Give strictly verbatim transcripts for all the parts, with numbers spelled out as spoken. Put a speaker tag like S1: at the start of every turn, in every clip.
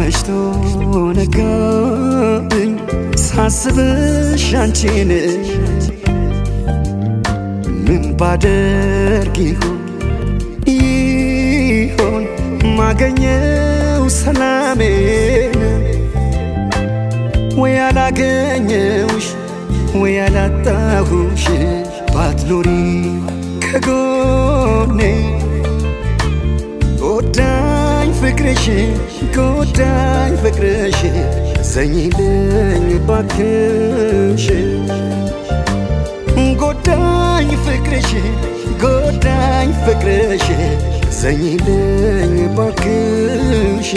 S1: መሽቶ ነጋብኝ ሳስብሽ አንቺን ምን ባደርግ ይሆን ይሆን ማገኘው ሰላሜን ወይ አላገኘውሽ ወይ አላጣሁሽ ባትኖሪ ከጎኔ ጎዳኝ ፍቅርሽ ጎዳኝ ፍቅርሽ ዘኝልኝ ባክሽ ጎዳኝ ፍቅርሽ ጎዳኝ ፍቅርሽ ዘኝልኝ ባክሽ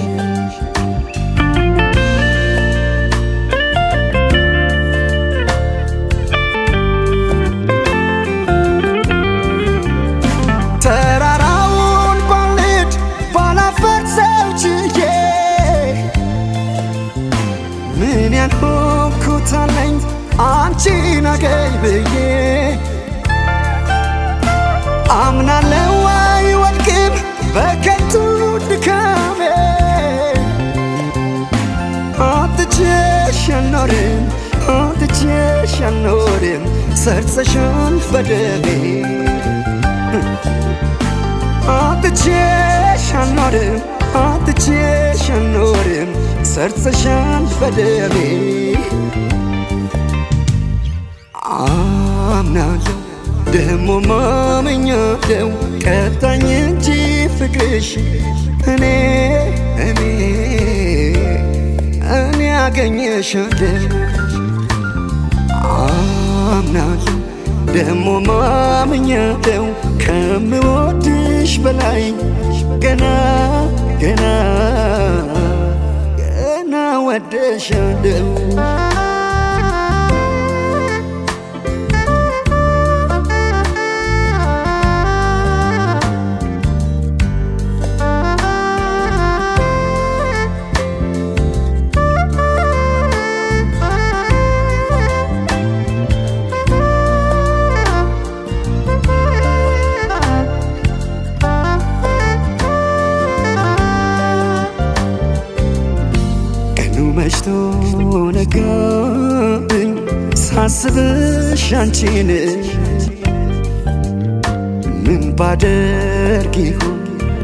S1: ምን ያልኩት አለኝ አንቺን አገኝ ብዬ አምናለሁ አይወድቅም በከንቱ ድካሜ አጥቼሽ አልኖርም አጥቼሽ አልኖርም ሰርጸሻል በደሜ አጥቼሽ አልኖርም አጥቼሽ አልኖርም ሰርጸሻል በደሜ አምናለሁ ደሞ ማመኛለሁ ቀጣኝ እንጂ ፍቅርሽ እኔ እኔ እኔ አገኘሻለሁ አምናለሁ ደሞ ማመኛለሁ ከምወድሽ በላይ ገና ገና ገና ወድሻለሁ መሽቶ ነጋብኝ ሳስብሽ አንቺን ምን ባደርግ ይሆን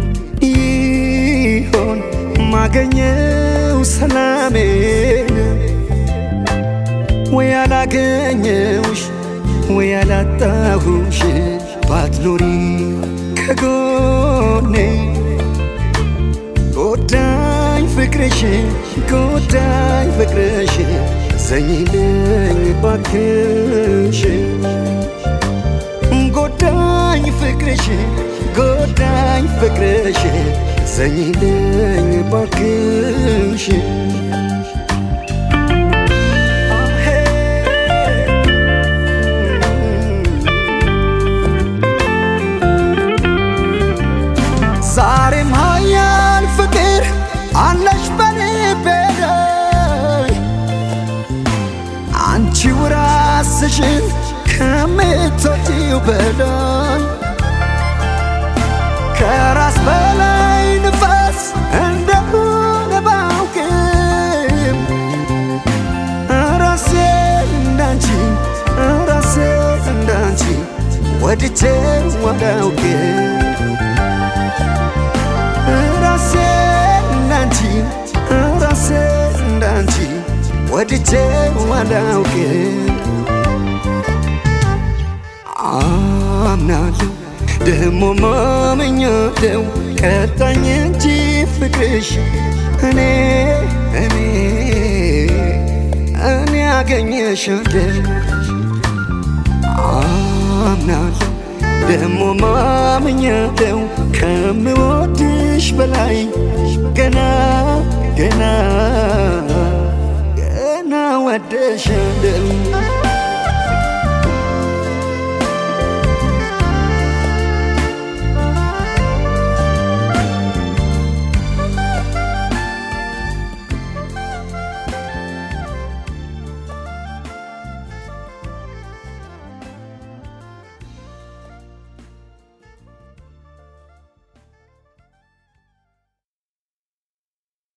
S1: ይሆን ማገኘው ሰላሜን ወይ አላገኘውሽ ወይ አላጣሁሽ ባትኖሪ ከጎኔ ጎዳኝ ፍቅርሽ ጎዳኝ ፍቅርሽ ዘኝልኝ ባክሽ ጎዳኝ ፍቅርሽ ጎዳኝ ፍቅርሽ ዘኝልኝ ባክሽ ዛሬም ሀያል ፍቅር አለሽ በልቤ ላይ አንቺው ራስሽን ከምትወጂው በላይ ከራስ በላይ ንፋስ እንደሆነ ባውቅም ራሴ እንዳንቺ ራሴ እንዳንቺ ወድጄው አላውቅም ራሴ እንዳንቺ ራሴ እንዳንቺ ወድጄው አላውቅም አምናለሁ ደሞ ማመኛለሁ ቀጣኝ እንጂ ፍቅርሽ እኔ እኔ እኔ አገኘሻለሁ አምናለሁ ደሞ ማመኛለሁ ከምወድሽ በላይ ገና ገና ገና ወድሻለሁ